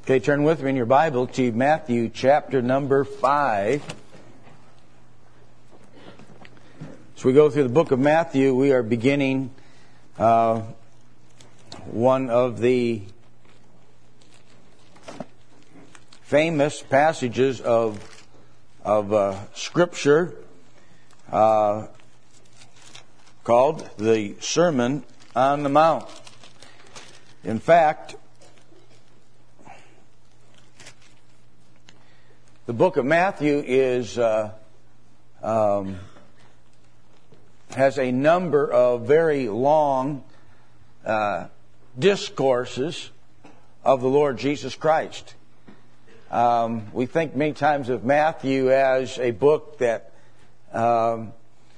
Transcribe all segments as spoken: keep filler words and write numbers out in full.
Okay, turn with me in your Bible to Matthew chapter number five. As we go through the book of Matthew, we are beginning uh, one of the famous passages of of uh, Scripture uh, called the Sermon on the Mount. In fact, the book of Matthew is uh, um, has a number of very long uh, discourses of the Lord Jesus Christ. Um, we think many times of Matthew as a book that um,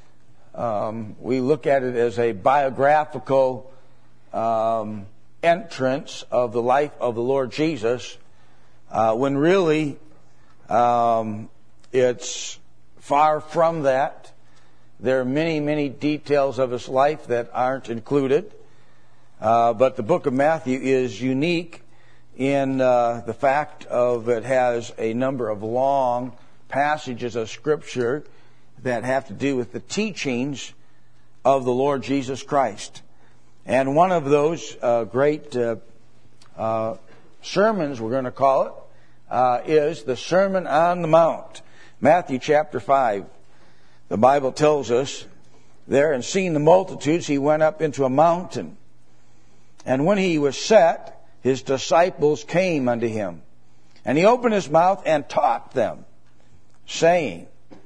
um, we look at it as a biographical um, entrance of the life of the Lord Jesus, uh, when really Um, it's far from that. There are many, many details of his life that aren't included. Uh, but the book of Matthew is unique in uh, the fact of it has a number of long passages of Scripture that have to do with the teachings of the Lord Jesus Christ. And one of those uh, great uh, uh, sermons, we're going to call it, Uh, is the Sermon on the Mount. Matthew chapter five. The Bible tells us there, and seeing the multitudes, he went up into a mountain. And when he was set, his disciples came unto him. And he opened his mouth and taught them, saying,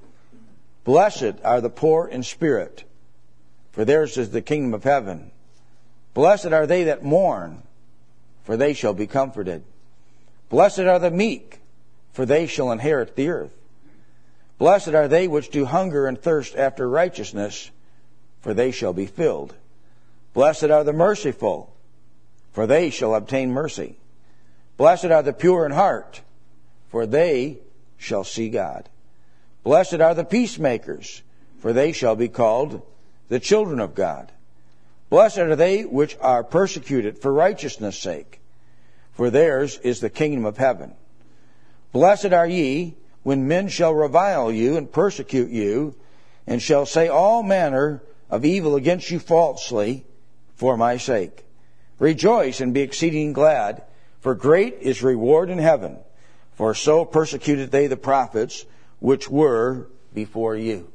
Blessed are the poor in spirit, for theirs is the kingdom of heaven. Blessed are they that mourn, for they shall be comforted. Blessed are the meek, for they shall inherit the earth. Blessed are they which do hunger and thirst after righteousness, for they shall be filled. Blessed are the merciful, for they shall obtain mercy. Blessed are the pure in heart, for they shall see God. Blessed are the peacemakers, for they shall be called the children of God. Blessed are they which are persecuted for righteousness' sake, for theirs is the kingdom of heaven. Blessed are ye when men shall revile you and persecute you, and shall say all manner of evil against you falsely for my sake. Rejoice and be exceeding glad, for great is reward in heaven. For so persecuted they the prophets which were before you.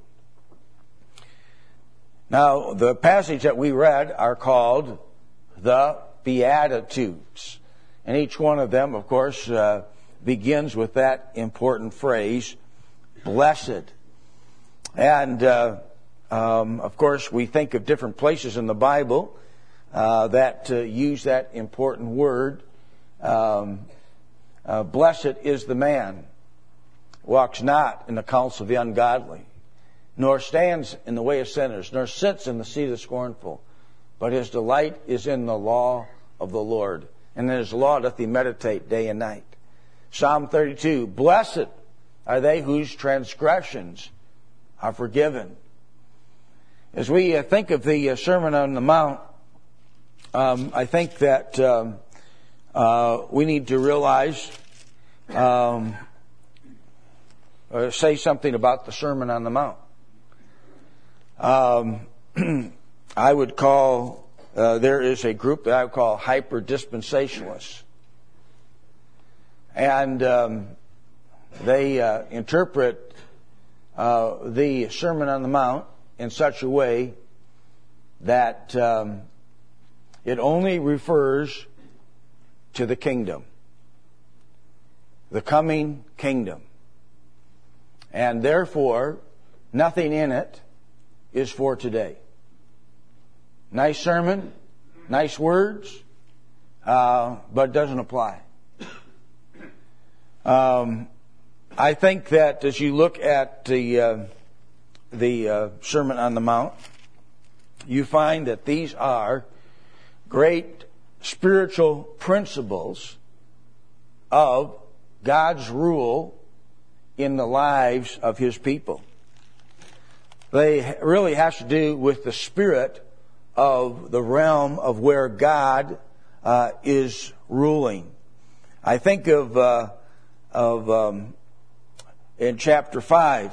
Now, the passage that we read are called the Beatitudes. And each one of them, of course, uh, begins with that important phrase, blessed. And, uh, um, of course, we think of different places in the Bible uh, that uh, use that important word. Um, uh, blessed is the man, walks not in the counsel of the ungodly, nor stands in the way of sinners, nor sits in the seat of the scornful. But his delight is in the law of the Lord. And in his law doth he meditate day and night. Psalm thirty-two, Blessed are they whose transgressions are forgiven. As we uh, think of the uh, Sermon on the Mount, um, I think that um, uh, we need to realize, um, or say something about the Sermon on the Mount. Um, I would call... Uh, there is a group that I would call hyper-dispensationalists. And um, they uh, interpret uh, the Sermon on the Mount in such a way that um, it only refers to the kingdom, the coming kingdom. And therefore, nothing in it is for today. Nice sermon, nice words, uh, but it doesn't apply. Um, I think that as you look at the uh, the uh, Sermon on the Mount, you find that these are great spiritual principles of God's rule in the lives of His people. They really has to do with the spirit of the realm of where God uh, is ruling. I think of uh, of um, in chapter five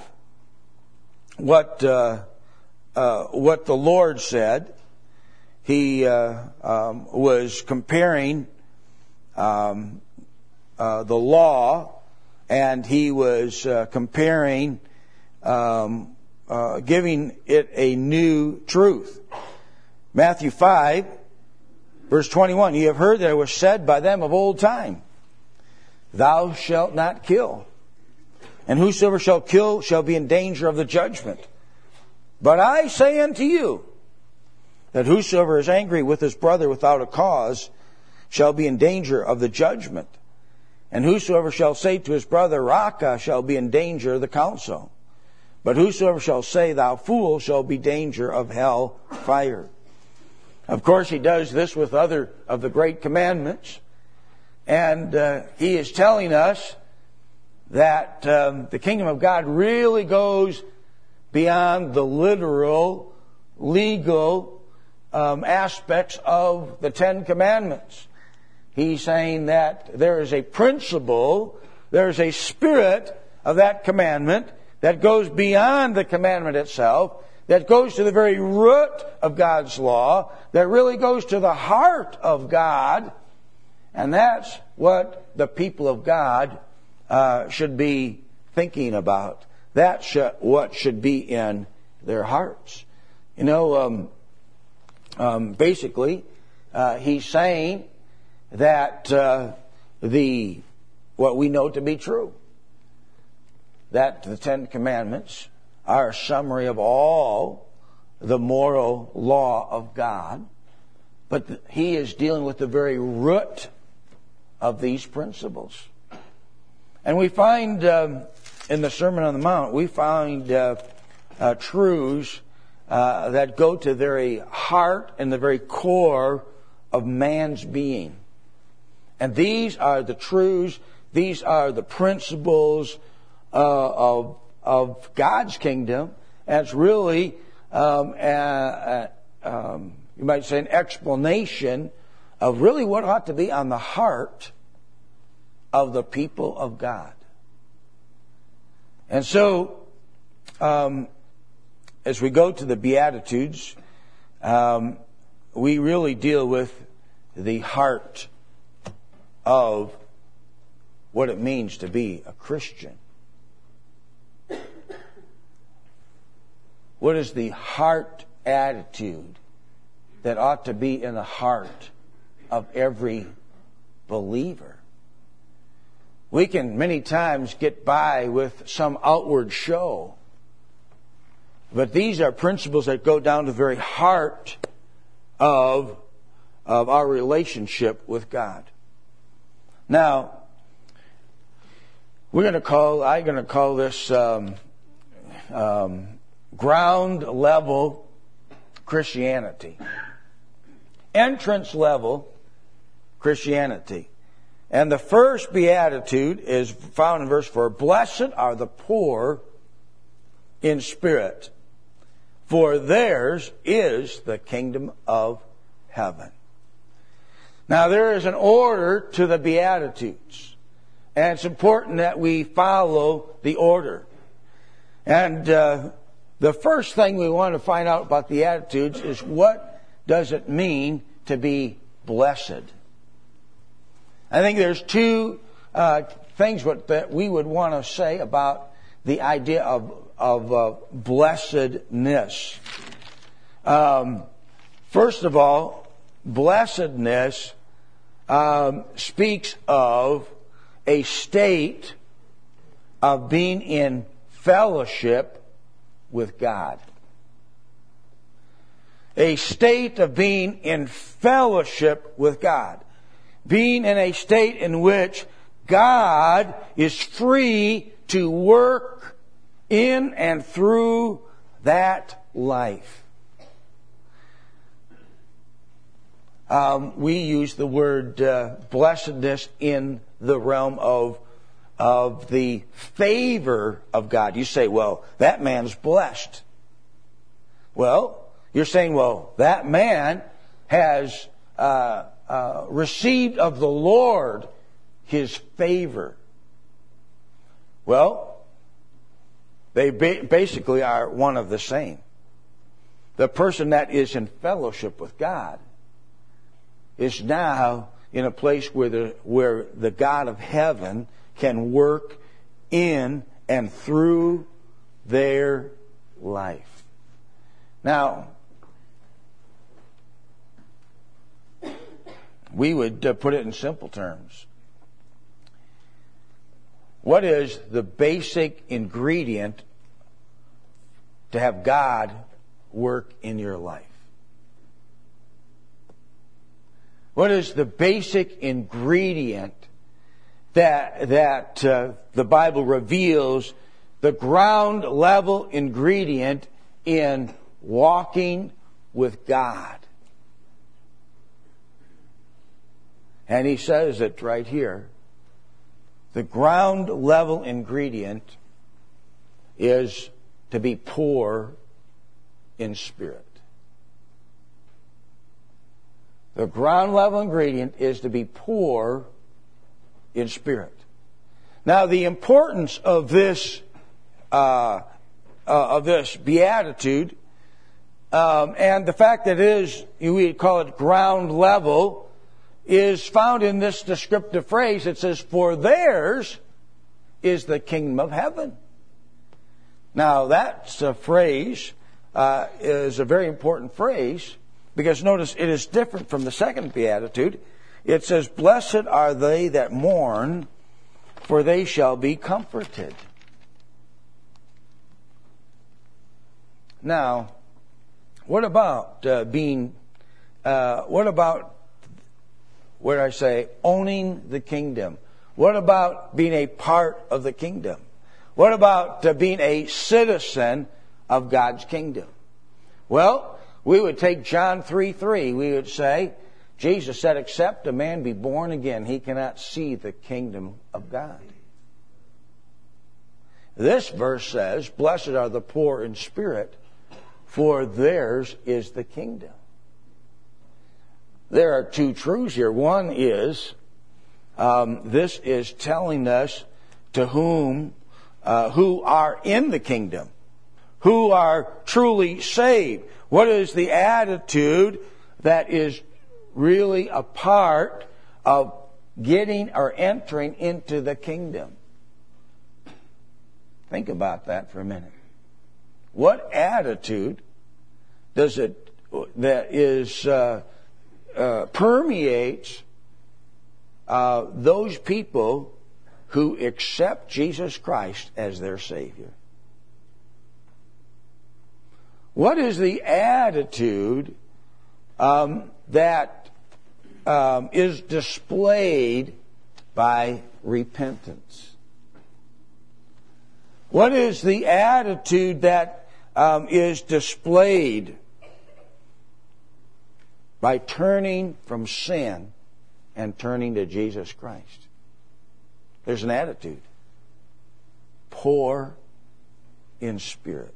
what uh, uh, what the Lord said. He uh, um, was comparing um, uh, the law, and he was uh, comparing, um, uh, giving it a new truth. Matthew five, verse twenty-one, "You have heard that it was said by them of old time, Thou shalt not kill, and whosoever shall kill shall be in danger of the judgment. But I say unto you, that whosoever is angry with his brother without a cause shall be in danger of the judgment. And whosoever shall say to his brother, Raca, shall be in danger of the council. But whosoever shall say, Thou fool, shall be in danger of hell fire." Of course, he does this with other of the great commandments. And uh, he is telling us that um, the kingdom of God really goes beyond the literal, legal um, aspects of the Ten Commandments. He's saying that there is a principle, there is a spirit of that commandment that goes beyond the commandment itself, that goes to the very root of God's law, that really goes to the heart of God. And that's what the people of God uh, should be thinking about. That's sh- what should be in their hearts. You know, um, um, basically, uh, he's saying that uh, the what we know to be true, that the Ten Commandments are a summary of all the moral law of God, but the, he is dealing with the very root of these principles. And we find um, in the Sermon on the Mount, we find uh, uh, truths uh, that go to the very heart and the very core of man's being. And these are the truths, these are the principles uh, of, of God's kingdom. And it's really, um, a, a, um, you might say, an explanation of really what ought to be on the heart of the people of God. And so, um, as we go to the Beatitudes, um, we really deal with the heart of what it means to be a Christian. What is the heart attitude that ought to be in the heart of every believer? We can many times get by with some outward show, but these are principles that go down to the very heart of, of our relationship with God. Now, we're going to call, I'm going to call this um, um, ground level Christianity. Entrance level Christianity. And the first beatitude is found in verse four. "Blessed are the poor in spirit, for theirs is the kingdom of heaven." Now, there is an order to the Beatitudes, and it's important that we follow the order. And uh, the first thing we want to find out about the Beatitudes is, what does it mean to be blessed? I think there's two uh, things what, that we would want to say about the idea of, of uh, blessedness. Um, first of all, blessedness um, speaks of a state of being in fellowship with God. A state of being in fellowship with God. Being in a state in which God is free to work in and through that life. Um, we use the word uh, blessedness in the realm of of the favor of God. You say, well, that man's blessed. Well, you're saying, well, that man has uh, uh, received of the Lord His favor. Well, they ba- basically are one of the same. The person that is in fellowship with God is now in a place where the, where the God of heaven can work in and through their life. Now, we would uh, put it in simple terms. What is the basic ingredient to have God work in your life? What is the basic ingredient that that uh, the Bible reveals, the ground level ingredient in walking with God? And he says it right here. The ground level ingredient is to be poor in spirit. The ground level ingredient is to be poor in spirit. Now, the importance of this uh, uh, of this beatitude um, and the fact that it is, we call it ground level, is found in this descriptive phrase. It says, "For theirs is the kingdom of heaven." Now, that's a phrase, uh, is a very important phrase, because notice it is different from the second beatitude. It says, "Blessed are they that mourn, for they shall be comforted." Now, what about uh, being, uh, what about where I say, owning the kingdom? What about being a part of the kingdom? What about uh, being a citizen of God's kingdom? Well, we would take John three three. We would say, Jesus said, "Except a man be born again, he cannot see the kingdom of God." This verse says, "Blessed are the poor in spirit, for theirs is the kingdom." There are two truths here. One is, um, this is telling us to whom, uh, who are in the kingdom, who are truly saved. What is the attitude that is really a part of getting or entering into the kingdom? Think about that for a minute. What attitude does it that is uh, uh, permeates uh, those people who accept Jesus Christ as their Savior? What is the attitude um, that um, is displayed by repentance? What is the attitude that um, is displayed by turning from sin and turning to Jesus Christ? There's an attitude. Poor in spirit.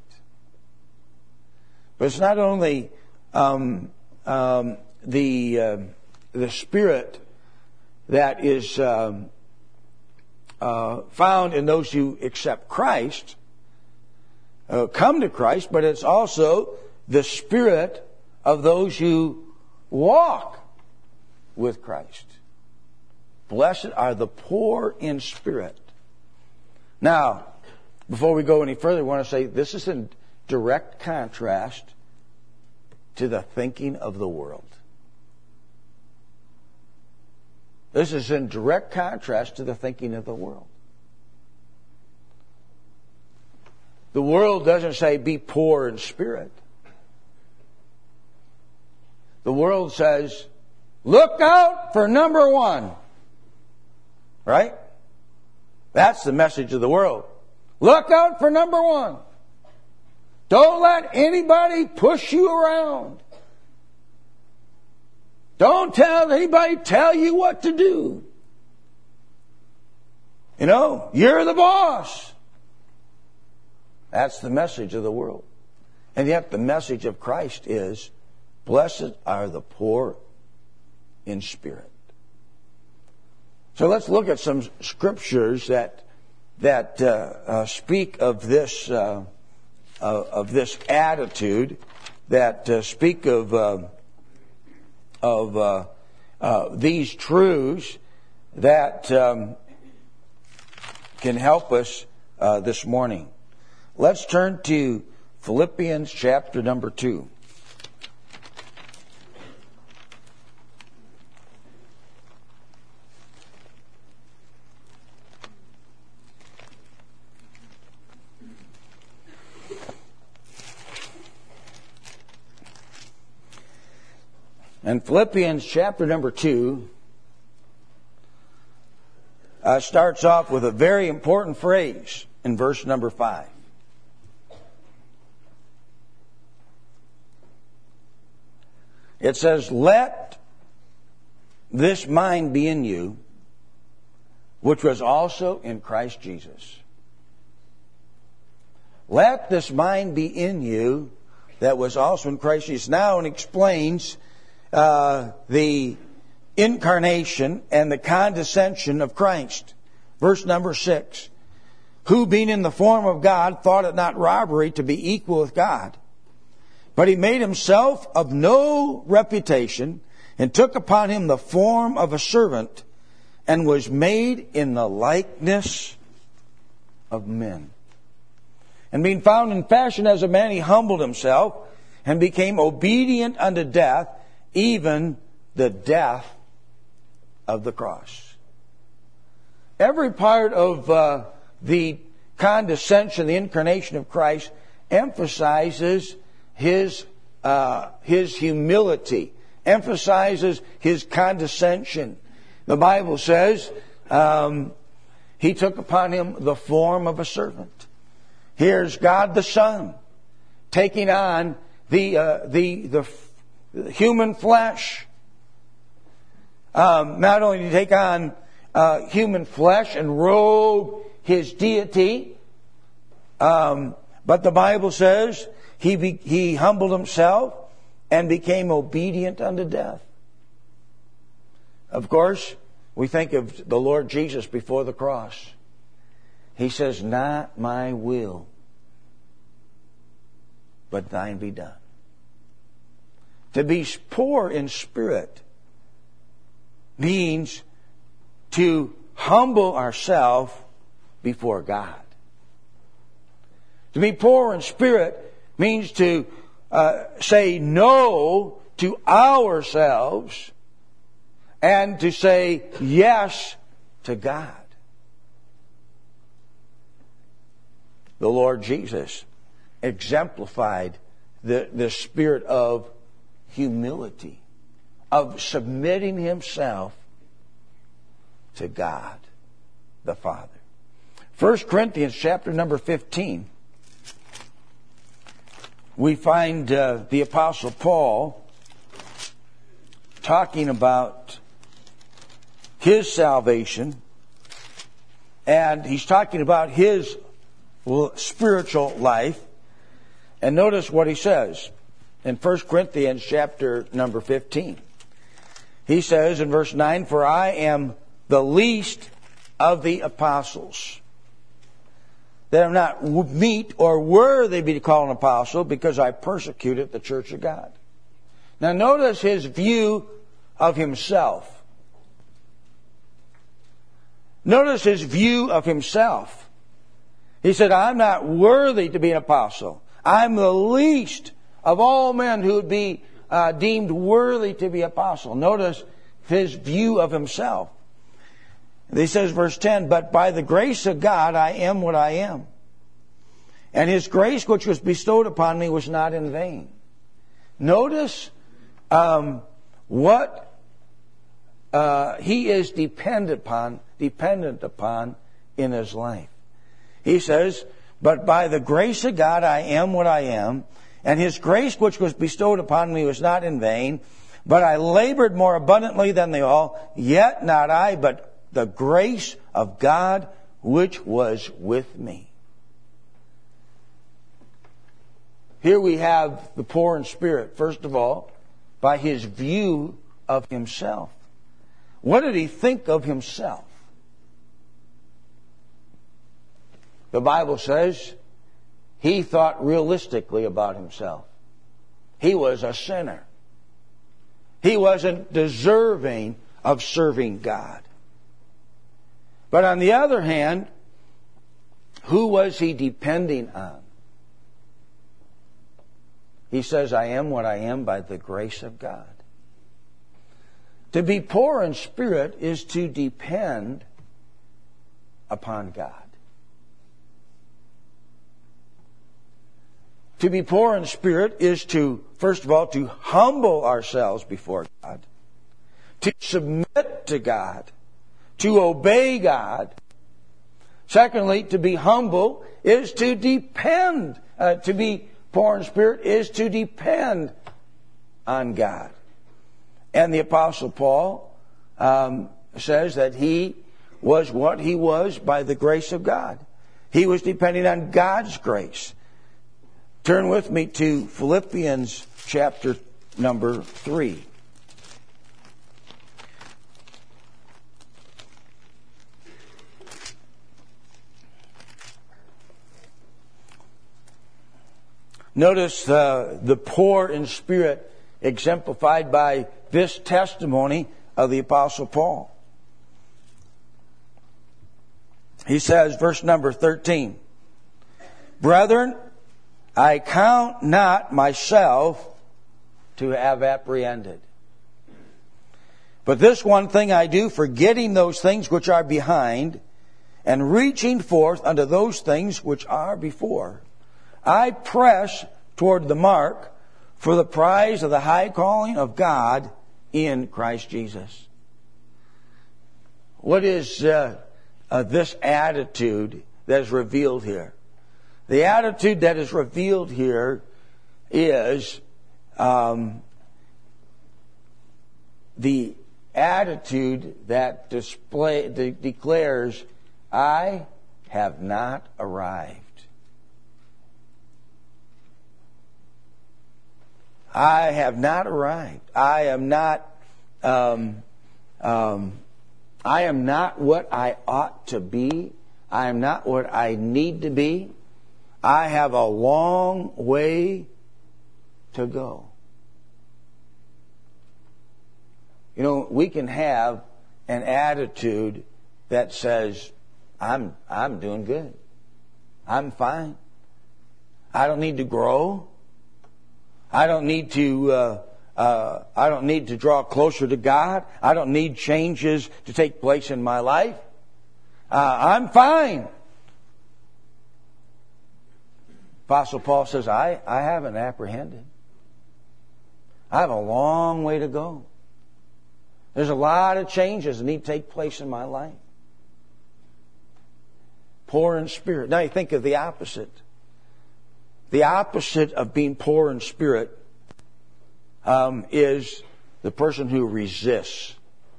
But it's not only um, um, the uh, the spirit that is um, uh, found in those who accept Christ, uh, come to Christ, but it's also the spirit of those who walk with Christ. Blessed are the poor in spirit. Now, before we go any further, I want to say this is in direct contrast to the thinking of the world. This is in direct contrast to the thinking of the world. The world doesn't say be poor in spirit. The world says, look out for number one. Right? That's the message of the world. Look out for number one. Don't let anybody push you around. Don't tell anybody tell you what to do. You know, you're the boss. That's the message of the world. And yet the message of Christ is, blessed are the poor in spirit. So let's look at some scriptures that that uh, uh, speak of this uh, uh, of this attitude, that uh, speak of uh, of uh, uh, these truths that um, can help us uh, this morning. Let's turn to Philippians chapter number two. And Philippians chapter number two uh, starts off with a very important phrase in verse number five. It says, "Let this mind be in you, which was also in Christ Jesus." Let this mind be in you that was also in Christ Jesus. Now it explains uh, the incarnation and the condescension of Christ. Verse number six. "Who being in the form of God thought it not robbery to be equal with God. But he made himself of no reputation, and took upon him the form of a servant, and was made in the likeness of men. And being found in fashion as a man, he humbled himself, and became obedient unto death, even the death of the cross." Every part of uh, the condescension, the incarnation of Christ, emphasizes His uh, his humility, emphasizes His condescension. The Bible says um, He took upon Him the form of a servant. Here's God the Son taking on the uh, the the human flesh. Um, not only did He take on uh, human flesh and robe His deity, um, but the Bible says He be, he humbled Himself and became obedient unto death. Of course, we think of the Lord Jesus before the cross. He says, "Not my will, but thine be done." To be poor in spirit means to humble ourselves before God. To be poor in spirit means to uh, say no to ourselves and to say yes to God. The Lord Jesus exemplified the, the spirit of humility, of submitting Himself to God the Father. First Corinthians chapter number fifteen. We find uh, the Apostle Paul talking about his salvation, and he's talking about his spiritual life. And notice what he says in First Corinthians chapter number fifteen. He says in verse nine, "For I am the least of the apostles, that I'm not meet or worthy to be called an apostle, because I persecuted the church of God." Now notice his view of himself. Notice his view of himself. He said, "I'm not worthy to be an apostle. I'm the least of all men who would be uh, deemed worthy to be apostle." Notice his view of himself. He says, verse ten, "But by the grace of God I am what I am. And His grace which was bestowed upon me was not in vain." Notice um, what uh, he is dependent upon, dependent upon in his life. He says, "But by the grace of God I am what I am, and His grace which was bestowed upon me was not in vain. But I labored more abundantly than they all, yet not I, but the grace of God which was with me." Here we have the poor in spirit, first of all, by his view of himself. What did he think of himself? the Bible says he thought realistically about himself. He was a sinner. He wasn't deserving of serving God. But on the other hand, who was he depending on? He says, I am what I am by the grace of God. To be poor in spirit is to depend upon God. To be poor in spirit is to, first of all, to humble ourselves before God, to submit to God, to obey God. Secondly, to be humble is to depend. Uh, to be poor in spirit is to depend on God. And the Apostle Paul um, says that he was what he was by the grace of God. He was depending on God's grace. Turn with me to Philippians chapter number three. Notice uh, the poor in spirit exemplified by this testimony of the Apostle Paul. He says, verse number thirteen, Brethren, I count not myself to have apprehended. But this one thing I do, forgetting those things which are behind, and reaching forth unto those things which are before, I press toward the mark for the prize of the high calling of God in Christ Jesus. What is uh, uh, this attitude that is revealed here? The attitude that is revealed here is um, the attitude that display, de- declares, I have not arrived. I have not arrived. I am not. Um, um, I am not what I ought to be. I am not what I need to be. I have a long way to go. You know, we can have an attitude that says, I'm I'm doing good. I'm fine. I don't need to grow. I don't need to uh, uh, I don't need to draw closer to God. I don't need changes to take place in my life. Uh, I'm fine. Apostle Paul says, I, I haven't apprehended. I have a long way to go. There's a lot of changes that need to take place in my life. Poor in spirit. Now you think of the opposite. The opposite of being poor in spirit um, is the person who resists.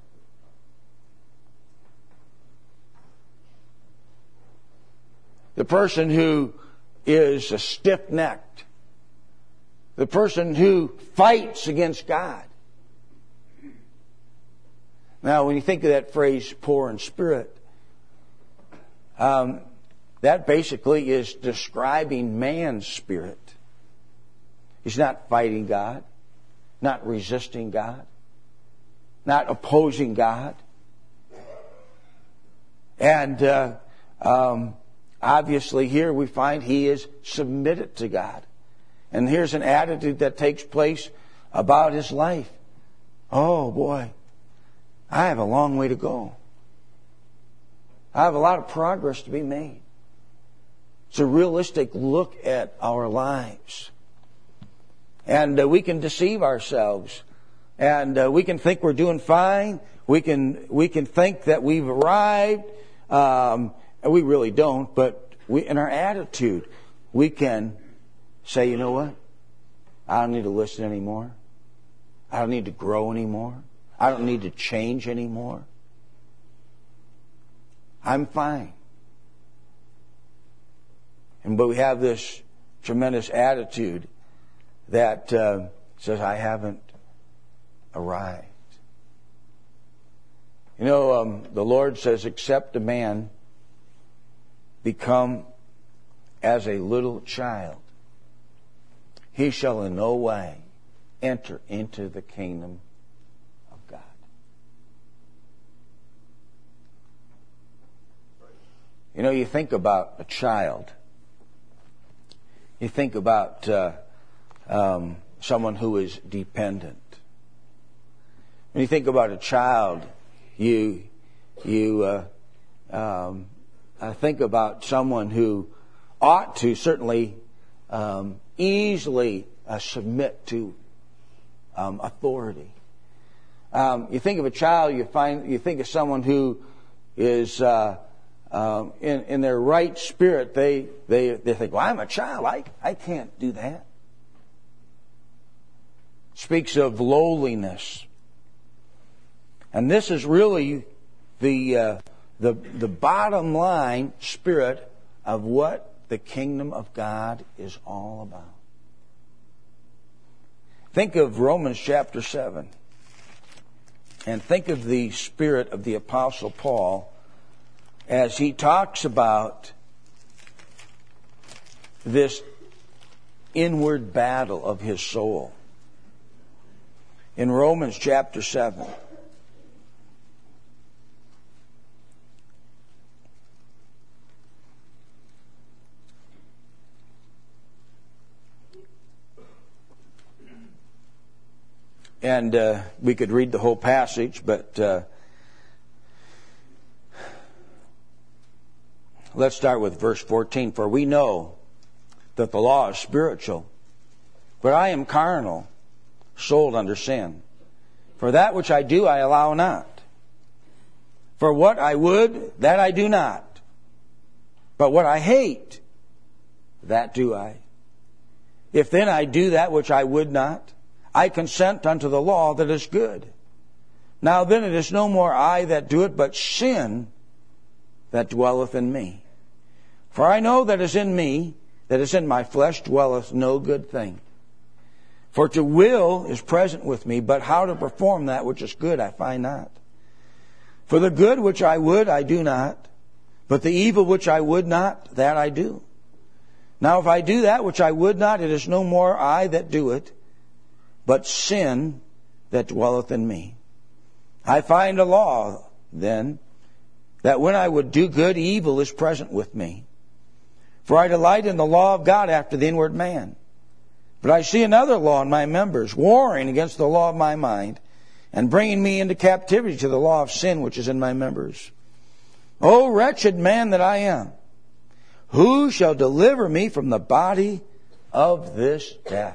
The person who is a stiff-necked. The person who fights against God. Now, when you think of that phrase, poor in spirit, um, that basically is describing man's spirit. He's not fighting God, not resisting God, not opposing God. And uh, um, obviously here we find he is submitted to God. And here's an attitude that takes place about his life. Oh boy, I have a long way to go. I have a lot of progress to be made. It's a realistic look at our lives. And uh, we can deceive ourselves. And uh, we can think we're doing fine. We can we can think that we've arrived. Um, and we really don't. But we, in our attitude, we can say, you know what? I don't need to listen anymore. I don't need to grow anymore. I don't need to change anymore. I'm fine. And but we have this tremendous attitude that uh, says, I haven't arrived. You know, um, the Lord says, except a man become as a little child, he shall in no way enter into the kingdom of God. You know, you think about a child. You think about uh, um, someone who is dependent. When you think about a child, you you uh, um, I think about someone who ought to certainly um, easily uh, submit to um, authority. Um, you think of a child, you find you think of someone who is uh, um, in in their right spirit. They they they think, well, I'm a child. I I can't do that. Speaks of lowliness. And this is really the uh, the the bottom line spirit of what the kingdom of God is all about. Think of Romans chapter seven, and think of the spirit of the Apostle Paul as he talks about this inward battle of his soul. In Romans chapter seven. And uh, we could read the whole passage, but uh, let's start with verse fourteen. For we know that the law is spiritual, but I am carnal, sold under sin. For that which I do, I allow not. For what I would, that I do not. But what I hate, that do I. If then I do that which I would not, I consent unto the law that is good. Now then it is no more I that do it, but sin that dwelleth in me. For I know that is in me, that is in my flesh, dwelleth no good thing. For to will is present with me, but how to perform that which is good I find not. For the good which I would I do not, but the evil which I would not, that I do. Now if I do that which I would not, it is no more I that do it, but sin that dwelleth in me. I find a law, then, that when I would do good, evil is present with me. For I delight in the law of God after the inward man. But I see another law in my members, warring against the law of my mind, and bringing me into captivity to the law of sin which is in my members. O wretched man that I am, who shall deliver me from the body of this death?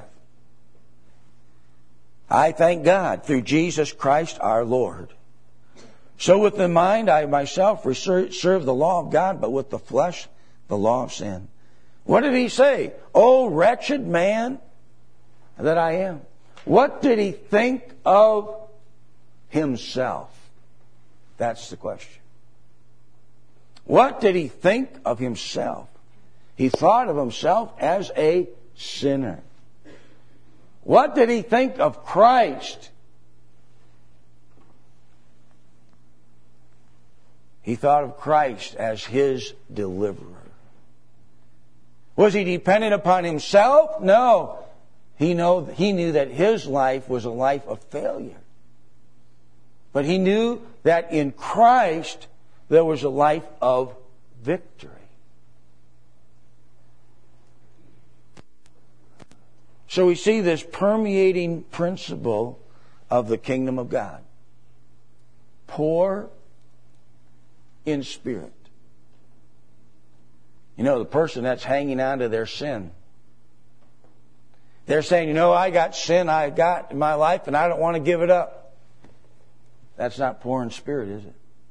I thank God through Jesus Christ our Lord. So with the mind I myself serve the law of God, but with the flesh the law of sin. What did he say? O wretched man that I am. What did he think of himself? That's the question. What did he think of himself? He thought of himself as a sinner. What did he think of Christ? He thought of Christ as his deliverer. Was he dependent upon himself? No. He know, he knew that his life was a life of failure. But he knew that in Christ there was a life of victory. So we see this permeating principle of the kingdom of God. Poor in spirit. You know, the person that's hanging on to their sin. They're saying, you know, I got sin I got in my life and I don't want to give it up. That's not poor in spirit, is it?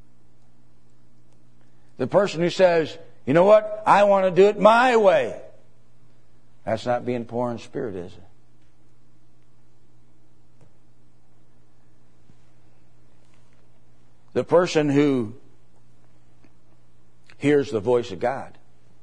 The person who says, you know what, I want to do it my way. That's not being poor in spirit, is it? The person who hears the voice of God.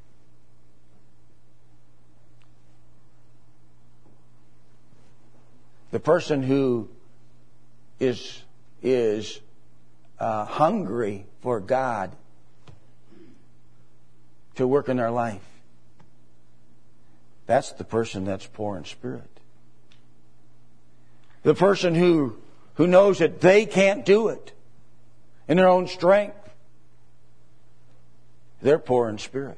The person who is is uh, hungry for God to work in their life. That's the person that's poor in spirit. The person who, who knows that they can't do it in their own strength. They're poor in spirit.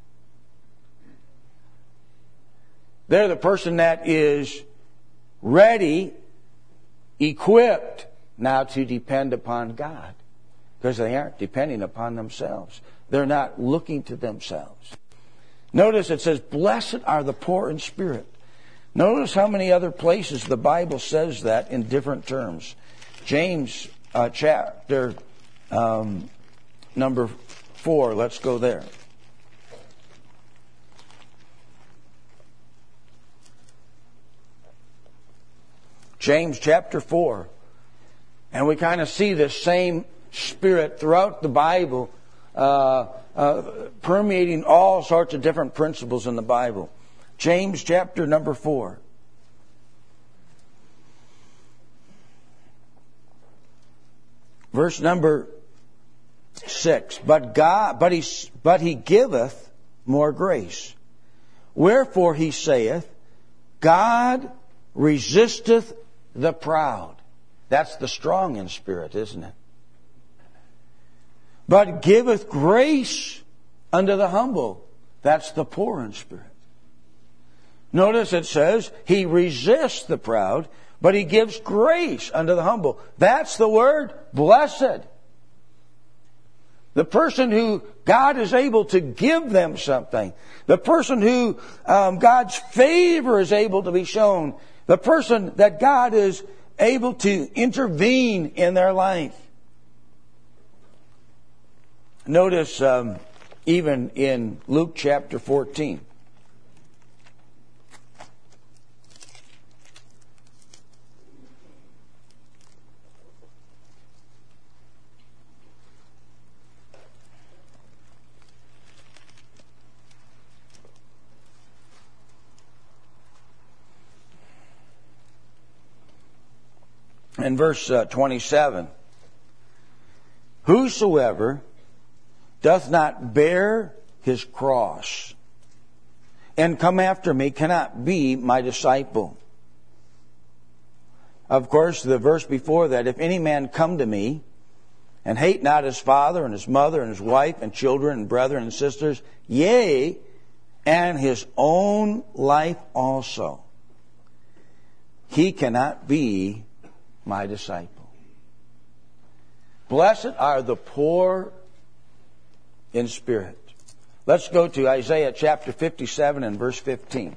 They're the person that is ready, equipped now to depend upon God. Because they aren't depending upon themselves. They're not looking to themselves. Notice it says, blessed are the poor in spirit. Notice how many other places the Bible says that in different terms. James uh, chapter um, number four. Let's go there. James chapter four. And we kind of see this same spirit throughout the Bible, uh, uh, permeating all sorts of different principles in the Bible. James chapter number four. Verse number six. But God, but he, but he giveth more grace. Wherefore he saith, God resisteth the proud. That's the strong in spirit, isn't it? But giveth grace unto the humble. That's the poor in spirit. Notice it says, he resists the proud, but he gives grace unto the humble. That's the word, blessed. The person who God is able to give them something. The person who um, God's favor is able to be shown. The person that God is able to intervene in their life. Notice um, even in Luke chapter fourteen. In verse uh, twenty-seven, whosoever doth not bear his cross and come after me cannot be my disciple. Of course, the verse before that, if any man come to me and hate not his father and his mother and his wife and children and brethren and sisters, yea, and his own life also, he cannot be my disciple. Blessed are the poor in spirit. Let's go to Isaiah chapter fifty-seven and verse fifteen.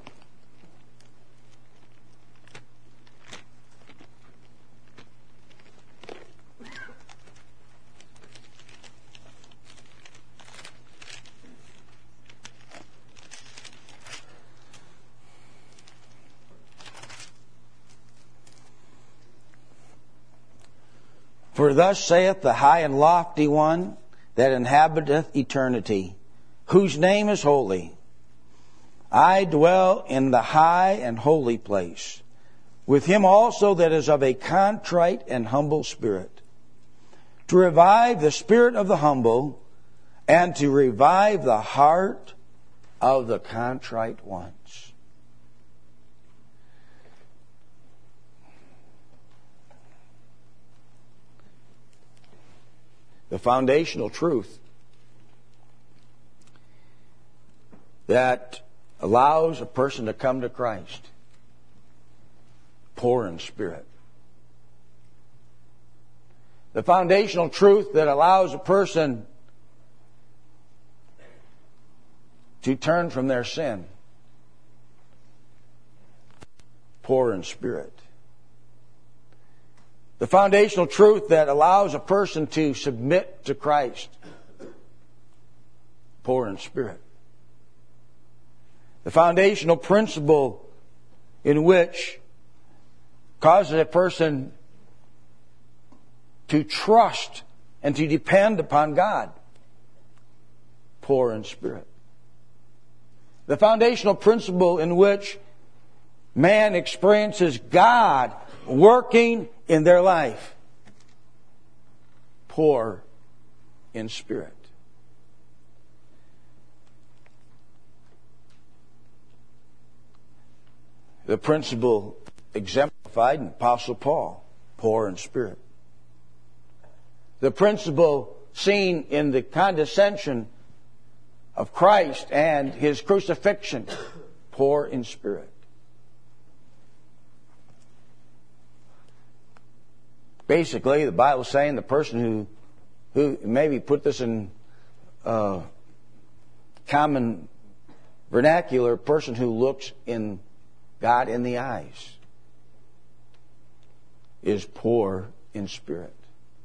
For thus saith the high and lofty one that inhabiteth eternity, whose name is holy. I dwell in the high and holy place, with him also that is of a contrite and humble spirit, to revive the spirit of the humble, and to revive the heart of the contrite ones. The foundational truth that allows a person to come to Christ, poor in spirit. The foundational truth that allows a person to turn from their sin, poor in spirit. The foundational truth that allows a person to submit to Christ, poor in spirit. The foundational principle in which causes a person to trust and to depend upon God, poor in spirit. The foundational principle in which man experiences God working in their life, poor in spirit. the principle exemplified in Apostle Paul, poor in spirit. The principle seen in the condescension of Christ and His crucifixion, poor in spirit. Basically, the Bible is saying the person who, who maybe put this in uh, common vernacular, person who looks in God in the eyes is poor in spirit.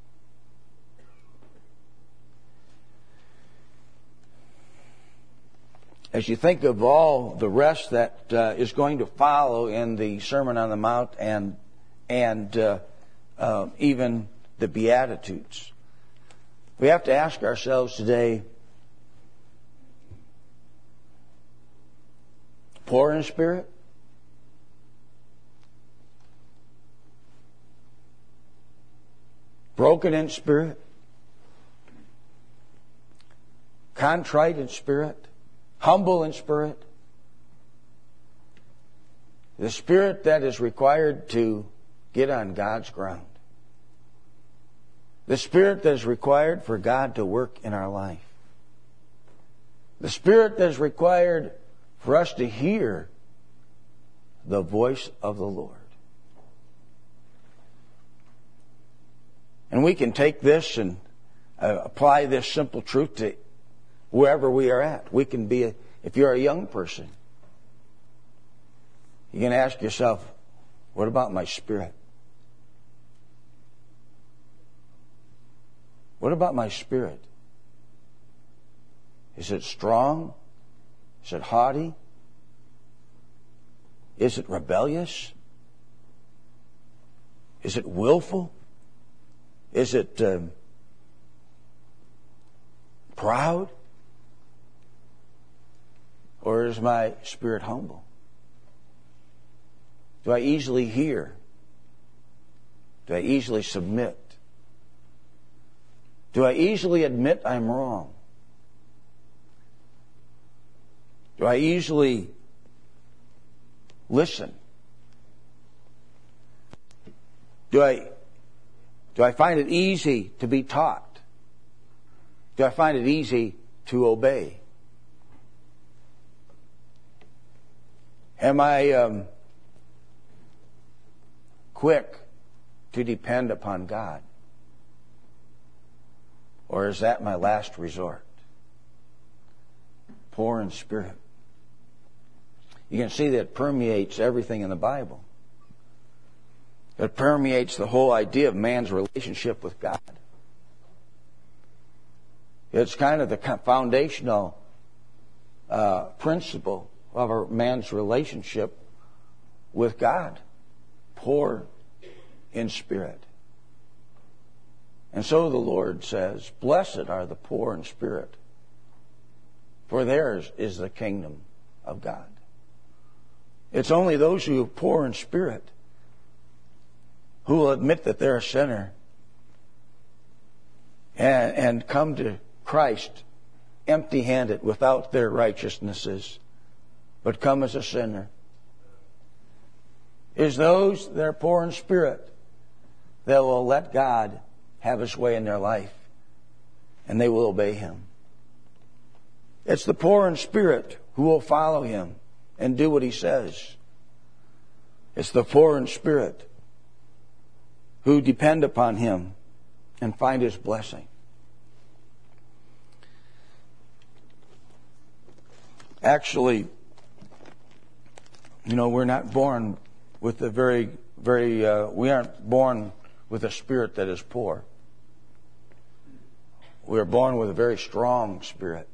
As you think of all the rest that uh, is going to follow in the Sermon on the Mount and and uh, uh, even the Beatitudes, we have to ask ourselves today, poor in spirit? Broken in spirit? Contrite in spirit? Humble in spirit? The spirit that is required to get on God's ground. The spirit that is required for God to work in our life. The spirit that is required for us to hear the voice of the Lord. And we can take this and uh, apply this simple truth to wherever we are at. We can be, a, if you're a young person, you can ask yourself, what about my spirit? What about my spirit? Is it strong? Is it haughty? Is it rebellious? Is it willful? Is it um, proud? Or is my spirit humble? Do I easily hear? Do I easily submit? Do I easily admit I'm wrong? Do I easily listen? Do I, do I find it easy to be taught? Do I find it easy to obey? Am I um, quick to depend upon God? Or is that my last resort? Poor in spirit. You can see that it permeates everything in the Bible. It permeates the whole idea of man's relationship with God. It's kind of the foundational uh, principle of a man's relationship with God. Poor in spirit. And so the Lord says, blessed are the poor in spirit, for theirs is the kingdom of God. It's only those who are poor in spirit who will admit that they're a sinner and, and come to Christ empty-handed without their righteousnesses, but come as a sinner. Is those that are poor in spirit that will let God have His way in their life and they will obey Him. It's the poor in spirit who will follow Him and do what He says. It's the poor in spirit who depend upon Him and find His blessing. Actually, you know, we're not born with a very, very, uh, we aren't born with a spirit that is poor. We are born with a very strong spirit.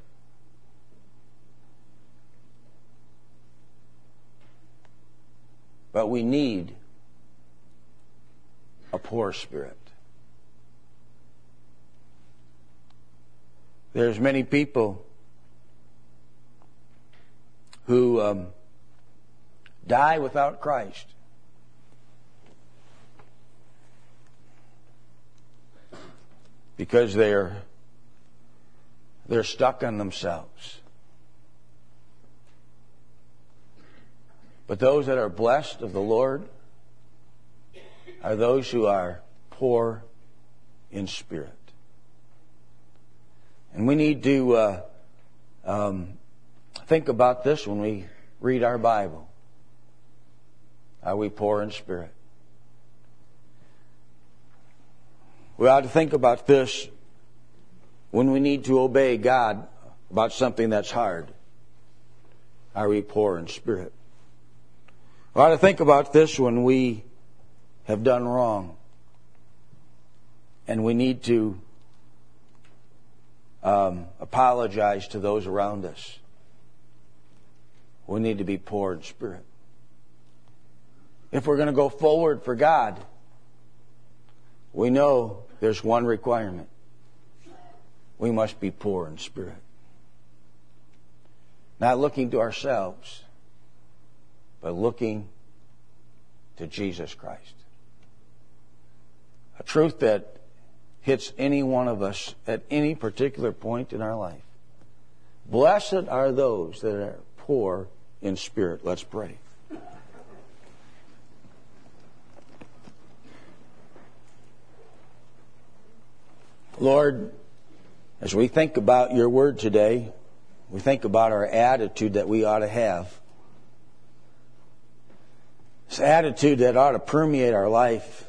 But we need a poor spirit. There's many people who um, die without Christ. Because they're they're stuck on themselves. But those that are blessed of the Lord are those who are poor in spirit. And we need to uh, um, think about this when we read our Bible. Are we poor in spirit? We ought to think about this when we need to obey God about something that's hard. Are we poor in spirit? We ought to think about this when we have done wrong and we need to um, apologize to those around us. We need to be poor in spirit. If we're going to go forward for God, we know there's one requirement. We must be poor in spirit. Not looking to ourselves, but looking to Jesus Christ. A truth that hits any one of us at any particular point in our life. Blessed are those that are poor in spirit. Let's pray. Lord, as we think about your word today, we think about our attitude that we ought to have. This attitude that ought to permeate our life.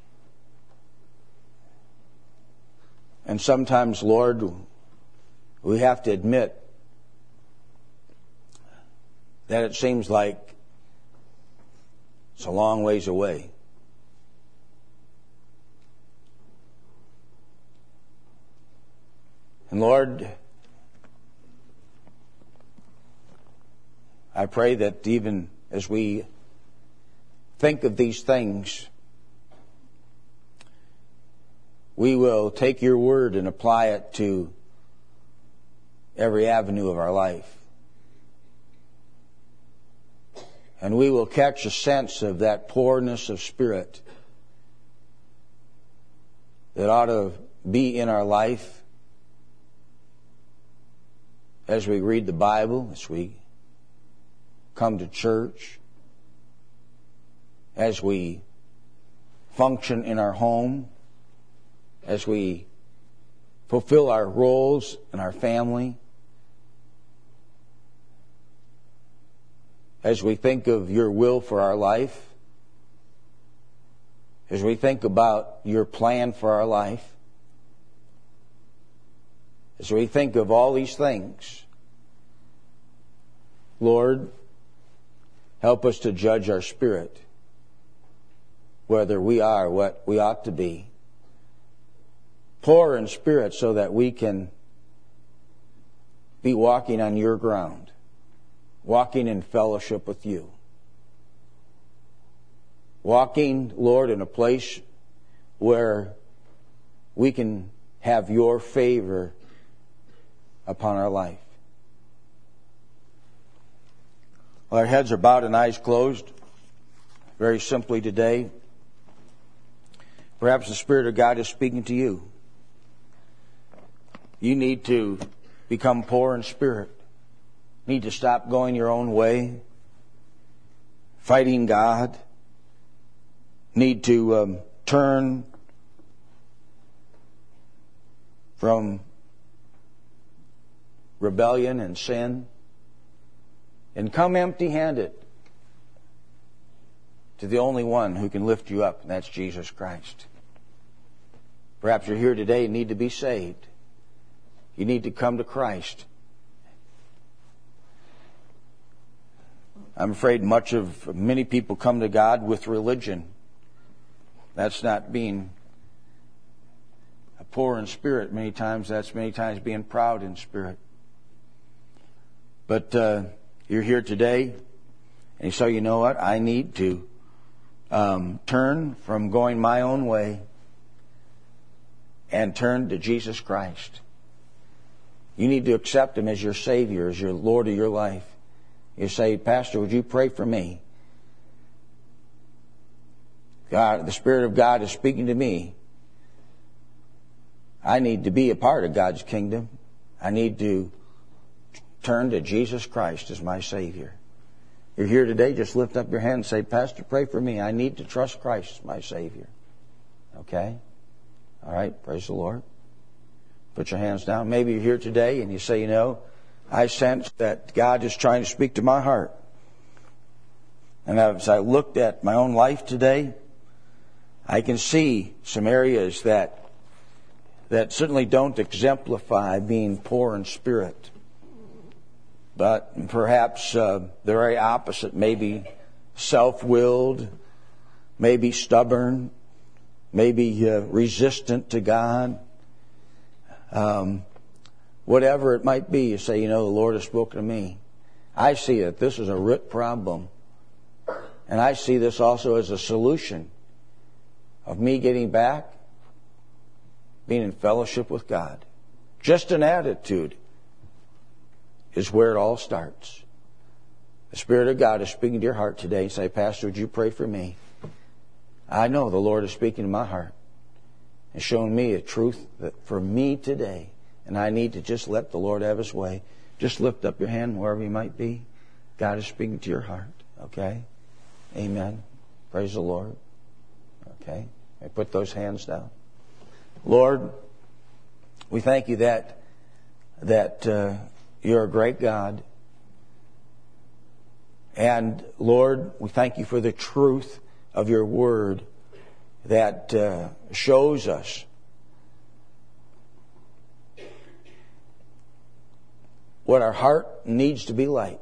And sometimes, Lord, we have to admit that it seems like it's a long ways away. And Lord, I pray that even as we think of these things, we will take your word and apply it to every avenue of our life. And we will catch a sense of that poorness of spirit that ought to be in our life as we read the Bible, as we come to church, as we function in our home, as we fulfill our roles in our family, as we think of your will for our life, as we think about your plan for our life, as we think of all these things, Lord, help us to judge our spirit, whether we are what we ought to be. Poor in spirit so that we can be walking on your ground, walking in fellowship with you. Walking, Lord, in a place where we can have your favor upon our life. Well, our heads are bowed and eyes closed. Very simply today, perhaps the Spirit of God is speaking to you. You need to become poor in spirit. Need to stop going your own way, fighting God. Need to um, turn from rebellion and sin and come empty-handed to the only one who can lift you up, and that's Jesus Christ. Perhaps you're here today and need to be saved. You need to come to Christ. I'm afraid much of many people come to God with religion. That's not being poor in spirit. Many times, that's many times being proud in spirit. But uh, you're here today, and so you know what? I need to um, turn from going my own way and turn to Jesus Christ. You need to accept Him as your Savior, as your Lord of your life. You say, Pastor, would you pray for me? God, the Spirit of God is speaking to me. I need to be a part of God's kingdom. I need to turn to Jesus Christ as my Savior. you're here today, just lift up your hand and say, Pastor, pray for me. I need to trust Christ as my Savior. Okay? All right, praise the Lord. Put your hands down. Maybe you're here today and you say, you know, I sense that God is trying to speak to my heart. And as I looked at my own life today, I can see some areas that that certainly don't exemplify being poor in spirit. But perhaps uh, the very opposite, maybe self-willed, maybe stubborn, maybe uh, resistant to God. Um, whatever it might be, you say, you know, the Lord has spoken to me. I see that this is a root problem. And I see this also as a solution of me getting back, being in fellowship with God. Just an attitude is where it all starts. The Spirit of God is speaking to your heart today and say, Pastor, would you pray for me? I know the Lord is speaking to my heart and showing me a truth that for me today, and I need to just let the Lord have His way. Just lift up your hand wherever you might be. God is speaking to your heart. Okay? Amen. Praise the Lord. Okay? I put those hands down. Lord, we thank you that that uh, you're a great God. And Lord, we thank you for the truth of your word that uh, shows us what our heart needs to be like.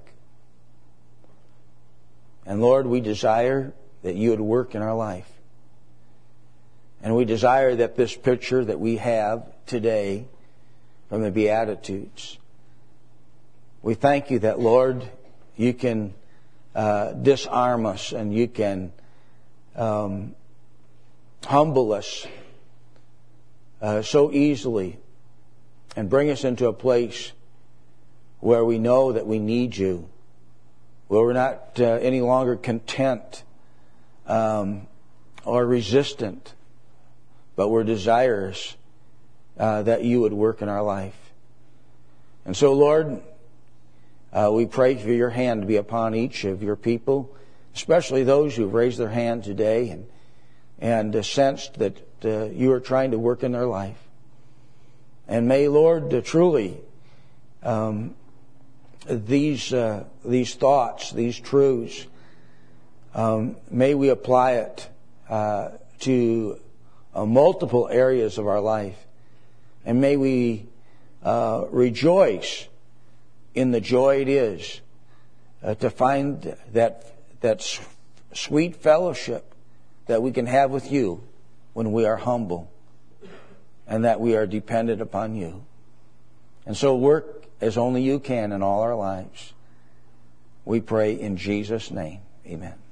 And Lord, we desire that you would work in our life. And we desire that this picture that we have today from the Beatitudes, we thank you that, Lord, you can uh, disarm us and you can um, humble us uh, so easily and bring us into a place where we know that we need you, where we're not uh, any longer content um, or resistant, but we're desirous uh, that you would work in our life. And so, Lord, uh, we pray for your hand to be upon each of your people, especially those who've raised their hand today and and uh, sensed that uh, you are trying to work in their life. And may, Lord, uh, truly um, these uh, these thoughts, these truths, um, may we apply it uh, to uh, multiple areas of our life, and may we uh, rejoice in the joy it is uh, to find that that sweet fellowship that we can have with you when we are humble and that we are dependent upon you. And so work as only you can in all our lives. We pray in Jesus' name. Amen.